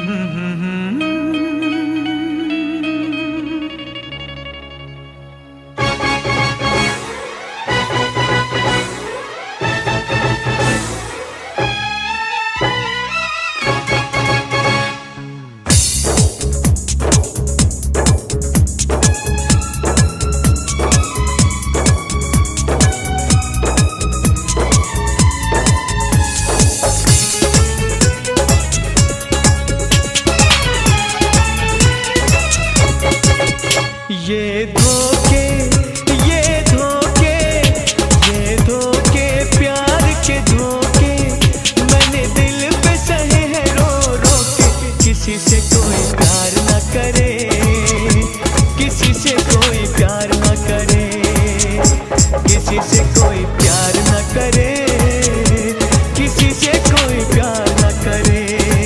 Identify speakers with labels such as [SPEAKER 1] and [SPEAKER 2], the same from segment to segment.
[SPEAKER 1] ये धोखे, ये धोखे, ये धोखे, प्यार के धोखे मैंने दिल पे सहे हैं रो रो के। किसी से कोई प्यार न करे, किसी से कोई प्यार न करे, किसी से कोई प्यार न करे, किसी से कोई प्यार न करे।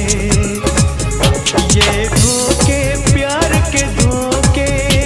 [SPEAKER 1] ये धोखे, प्यार के धोखे।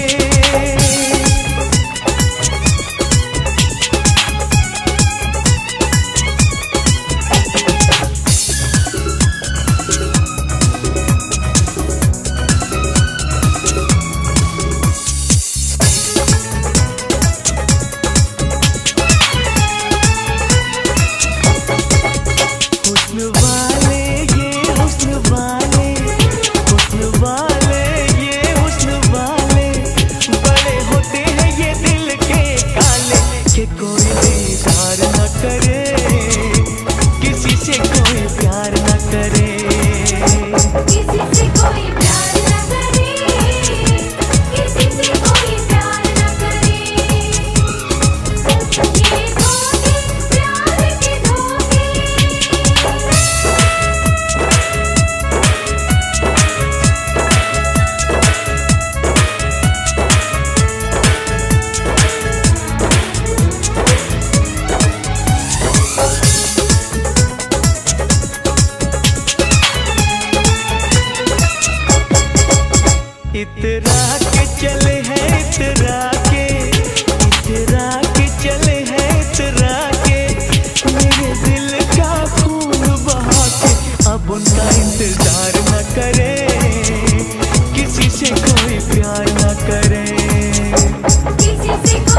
[SPEAKER 1] कोई दीदार न करे, किसी से कोई प्यार न करे, किसी से कोई प्यार न करे, किसी से कोई प्यार न करे। ये धोखे, प्यार के धोखे। इतरा के चले हैं, इतरा के, इतरा के चले हैं, इतरा के मेरे दिल का खून बहा के। अब उनका इंतजार न करे, किसी से कोई प्यार न करे, किसी से